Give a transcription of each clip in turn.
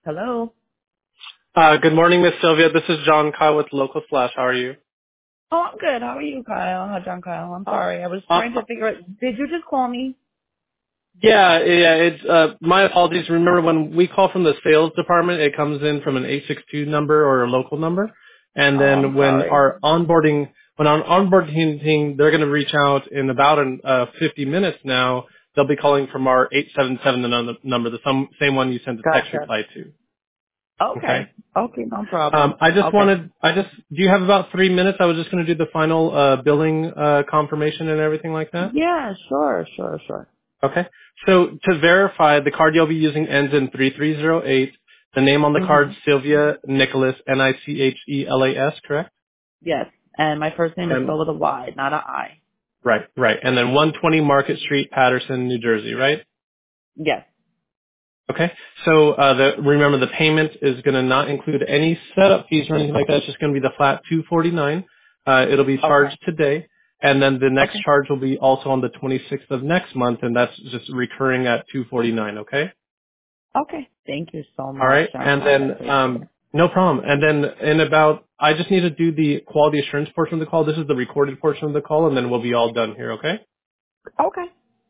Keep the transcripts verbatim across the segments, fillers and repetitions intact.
Hello. Uh, good morning, Miss Sylvia. This is John Kyle with Local Slash. How are you? Oh, I'm good. How are you, Kyle? Hi, John Kyle. I'm Uh, sorry. I was uh, trying to figure out. Did you just call me? yeah, yeah. It's uh, my apologies. Remember, when we call from the sales department, it comes in from an eight six two number or a local number, and Oh, I'm then when sorry. our onboarding, when our onboarding team, they're going to reach out in about an, uh, fifty minutes now. They'll be calling from our eight seven seven the num- number, the some, same one you sent a text Gotcha. reply to. Okay. Okay. Okay, no Um, problem. I just Okay. wanted, I just, do you have about three minutes? I was just going to do the final uh, billing uh, confirmation and everything like that. Yeah, sure, sure, sure. Okay. So to verify, the card you'll be using ends in three three zero eight. The name on the card, Mhm. Sylvia Nicholas, N I C H E L A S, correct? Yes. And my first name is And spelled with a Y, not a I. right, right. And then one twenty Market Street, Patterson, New Jersey, right? Yes. Okay. So uh, the, remember, the payment is going to not include any setup fees or anything like that. It's just going to be the flat two forty-nine. Uh, it'll be Okay. charged today, and then the next Okay. charge will be also on the twenty-sixth of next month, and that's just recurring at two forty-nine. Okay. Okay. Thank you so All much, right. John And Kyle. I then appreciate um, it. no problem. And then in about, I just need to do the quality assurance portion of the call. This is the recorded portion of the call, and then we'll be all done here. Okay. Okay.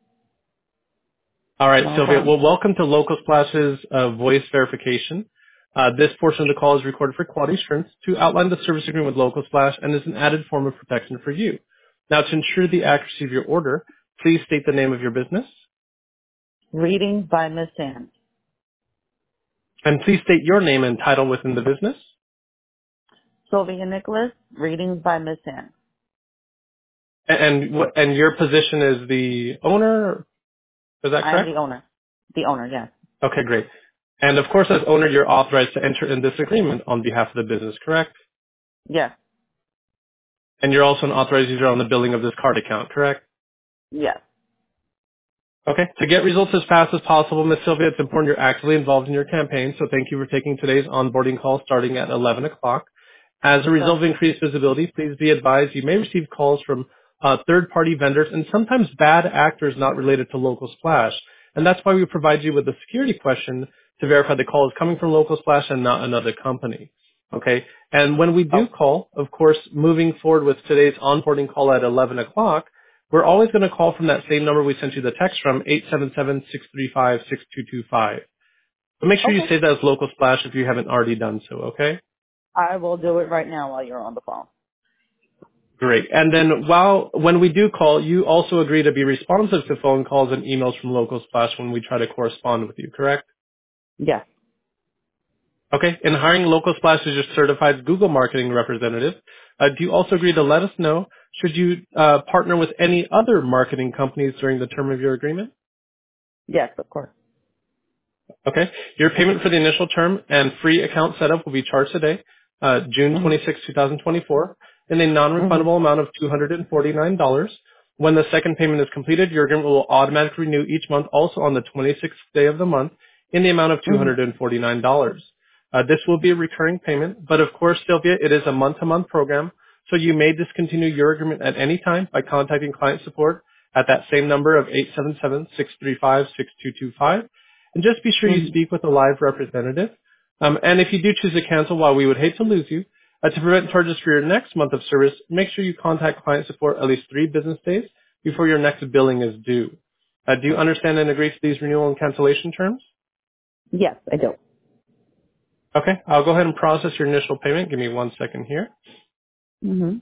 All right, No Sylvia. problem. Well, welcome to Local Splash's uh, voice verification. Uh, this portion of the call is recorded for quality assurance to outline the service agreement with Local Splash and is an added form of protection for you. Now, to ensure the accuracy of your order, please state the name of your business, Readings by Miss Ann. and please state your name and title within the business. Sylvia Nicholas. Readings by Miss Ann. And and, what, and your position is the owner. Is that I am correct? the owner. The owner, yes. Okay, great. And of course, as owner, you're authorized to enter in this agreement on behalf of the business, correct? Yes. And you're also an authorized user on the billing of this card account, correct? Yes. Okay. To get results as fast as possible, Miz Sylvia, it's important you're actively involved in your campaign, so thank you for taking today's onboarding call starting at eleven o'clock. As a result Sure. of increased visibility, please be advised you may receive calls from uh, third-party vendors and sometimes bad actors not related to Local Splash. And that's why we provide you with a security question to verify the call is coming from Local Splash and not another company. Okay. And when we do Oh, call, of course, moving forward with today's onboarding call at eleven o'clock, we're always going to call from that same number we sent you the text from, eight seven seven, six three five, six two two five. But make sure you okay. save that as Local Splash if you haven't already done so, okay? I will do it right now while you're on the phone. Great. And then while, when we do call, you also agree to be responsive to phone calls and emails from Local Splash when we try to correspond with you, correct? Yes. Okay. In hiring Local Splash as your certified Google marketing representative, uh, do you also agree to let us know should you uh, partner with any other marketing companies during the term of your agreement? Yes, of course. Okay. Your payment for the initial term and free account setup will be charged today, uh, June Mhm. twenty-sixth, twenty twenty-four, in a Mhm. non-refundable amount of two hundred forty-nine dollars. When the second payment is completed, your agreement will automatically renew each month, also on the twenty-sixth day of the month, in the amount of Mhm. two hundred forty-nine dollars. Uh, this will be a recurring payment, but of course, Sylvia, it is a month-to-month program, so you may discontinue your agreement at any time by contacting client support at that same number of eight seven seven, six three five, six two two five. And just be sure you Mhm. speak with a live representative. Um, and if you do choose to cancel, while we would hate to lose you, uh, to prevent charges for your next month of service, make sure you contact client support at least three business days before your next billing is due. Uh, do you understand and agree to these renewal and cancellation terms? Yes, I do. Okay, I'll go ahead and process your initial payment. Give me one second here. Mhm.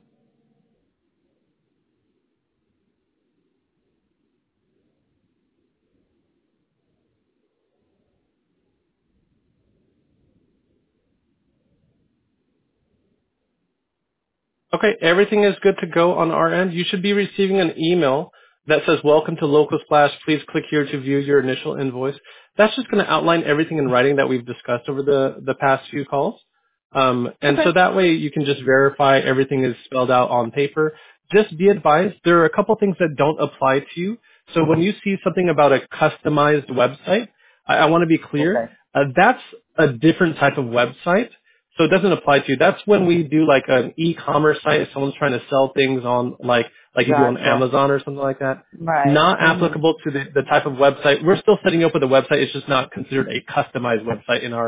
Okay, everything is good to go on our end. You should be receiving an email that says, welcome to Local Splash. Please click here to view your initial invoice. That's just going to outline everything in writing that we've discussed over the, the past few calls. Um, and Okay. so that way you can just verify everything is spelled out on paper. Just be advised, there are a couple things that don't apply to you. So when you see something about a customized website, I, I want to be clear, Okay. uh, that's a different type of website. So it doesn't apply to you. That's when we do like an e-commerce site, if someone's trying to sell things on like, like you do on Gotcha. Amazon or something like that. Right. Not Mhm. applicable to the, the type of website. We're still setting up with a website. It's just not considered a customized website in our,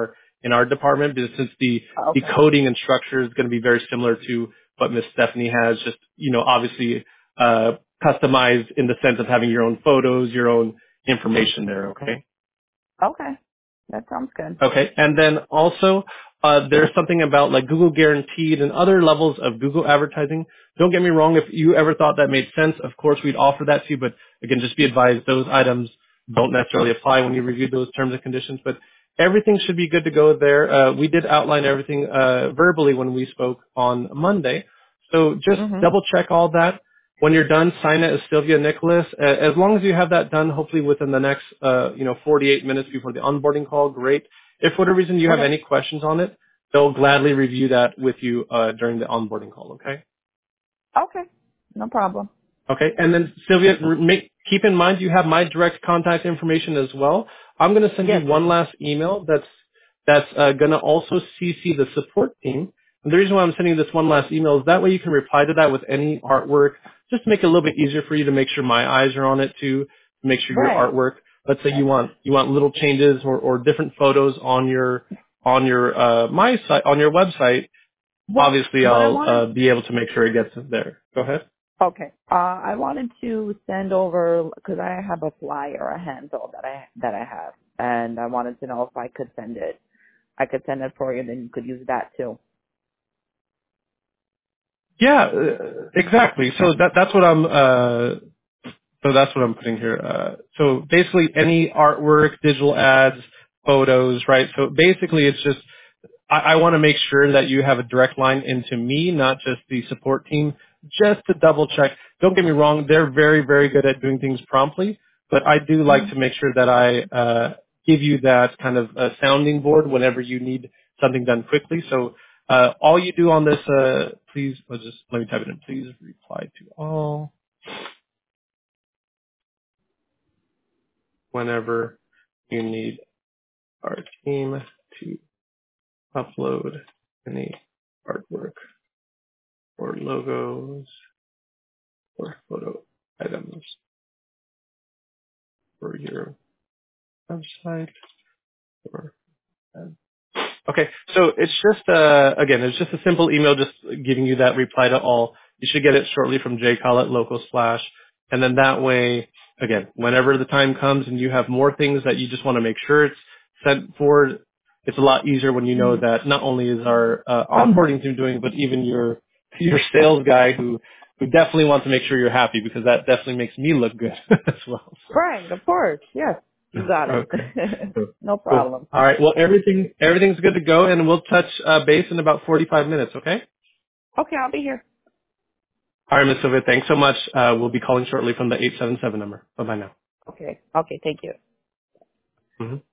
in our department, because since the, the Okay. coding and structure is going to be very similar to what Miss Stephanie has, just, you know, obviously, uh, customized in the sense of having your own photos, your own information there, okay? Okay. That sounds good. Okay. And then also, uh, there's something about like Google Guaranteed and other levels of Google advertising. Don't get me wrong. If you ever thought that made sense, of course we'd offer that to you. But again, just be advised those items don't necessarily apply when you review those terms and conditions. But everything should be good to go there. Uh, we did outline everything uh, verbally when we spoke on Monday. So just Mhm. double check all that. When you're done, sign it as Sylvia Nicholas. Uh, as long as you have that done, hopefully within the next, uh, you know, forty-eight minutes before the onboarding call, great. If for whatever reason you have Okay. any questions on it, they'll gladly review that with you uh, during the onboarding call. Okay. Okay. No problem. Okay. And then Sylvia, re- make, keep in mind you have my direct contact information as well. I'm going to send Yes, you I one do. last email that's that's uh, going to also C C the support team. And the reason why I'm sending this one last email is that way you can reply to that with any artwork, just to make it a little bit easier for you to make sure my eyes are on it too, to make sure your Right. artwork. Let's say you want you want little changes or, or different photos on your on your uh, my site on your website. Well, Obviously, what I I'll wanted. uh, be able to make sure it gets there. Go ahead. Okay. Uh, I wanted to send over because I have a flyer, a handle that I that I have, and I wanted to know if I could send it. I could send it for you, then you could use that too. Yeah, uh, exactly. So that that's what I'm uh so that's what I'm putting here. Uh so basically any artwork, digital ads, photos, right? So basically it's just I, I want to make sure that you have a direct line into me, not just the support team, just to double check. Don't get me wrong, they're very, very good at doing things promptly, but I do like Hmm. to make sure that I uh, give you that kind of uh, sounding board whenever you need something done quickly. So uh, all you do on this, uh, please, let's just let me type it in. Please reply to all whenever you need our team to upload any artwork or logos or photo items for your website or okay, so it's just uh again, it's just a simple email just giving you that reply to all. You should get it shortly from jcall at local slash, and then that way, again, whenever the time comes and you have more things that you just want to make sure it's sent forward, it's a lot easier when you know that not only is our uh, onboarding team doing, but even your your sales guy who who definitely wants to make sure you're happy because that definitely makes me look good as well. Right. Of course. Yes. You got it. Okay. Cool. No Cool. problem. All right. Well, everything everything's good to go, and we'll touch uh, base in about forty-five minutes. Okay. Okay, I'll be here. All right, Miss Sylvia. Thanks so much. Uh, we'll be calling shortly from the eight seven seven number. Bye bye now. Okay. Okay. Thank you. hmm